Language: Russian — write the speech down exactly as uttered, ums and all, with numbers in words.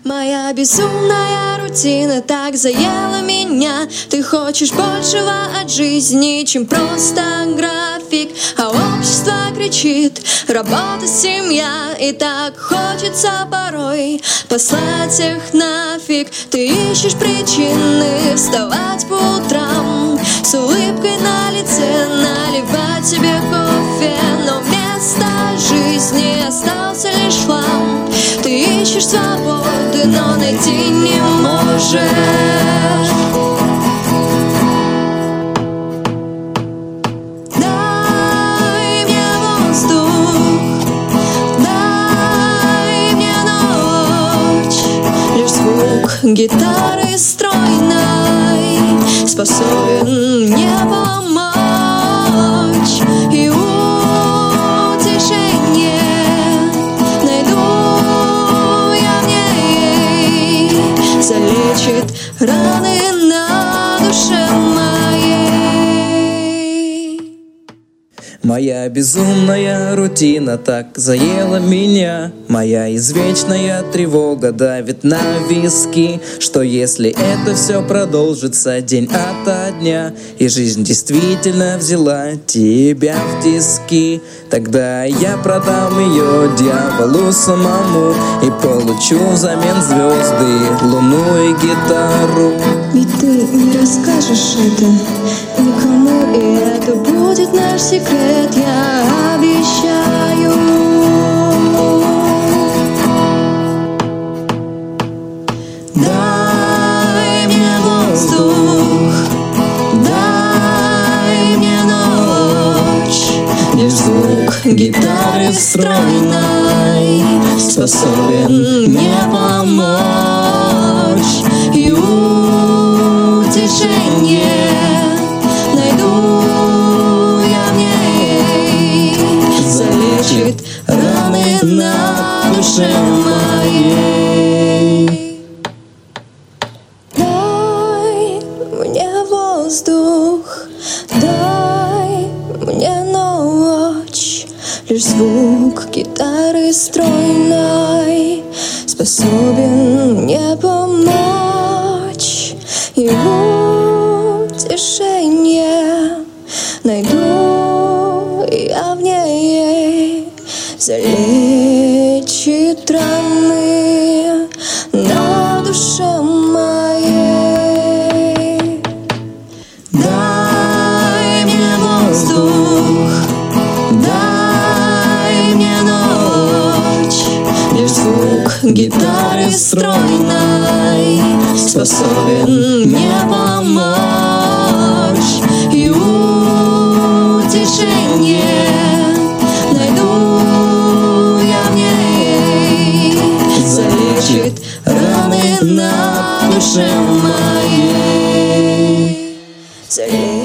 Моя безумная рутина так заела меня. Ты хочешь большего от жизни, чем просто график. А общество кричит: работа, семья. И так хочется порой послать их нафиг. Ты ищешь причины вставать по утрам, с улыбкой на лице наливать себе кофе. Но вместо жизни остался лишь хлам. Ты ищешь свободы, но найти не можешь. Дай мне воздух, дай мне ночь. Лишь звук гитары стройной способен мне помочь. И утешение найду я в ней. Залечит раны на душе моей. Моя безумная рутина так заела меня. Моя извечная тревога давит на виски. Что если это все продолжится день ото дня, и жизнь действительно взяла тебя в тиски? Тогда я продам ее дьяволу самому и получу взамен звезды, луну и гитару. Ведь ты не расскажешь это никому, и это будет наш секрет, я обещаю. Дай мне воздух, дай мне ночь. Лишь звук гитары стройной способен мне помочь. И утешение найду я в ней. Залечит раны на душе моей. Дай мне воздух, дай мне ночь. Лишь звук гитары стройной способен мне помочь. И утешение найду я в ней. Залечит раны на душе моей. Дай мне воздух, дай мне ночь. Лишь звук гитары стройной способен мне помочь. И утешение найду я в ней. Залечит раны на душе моей. Залечит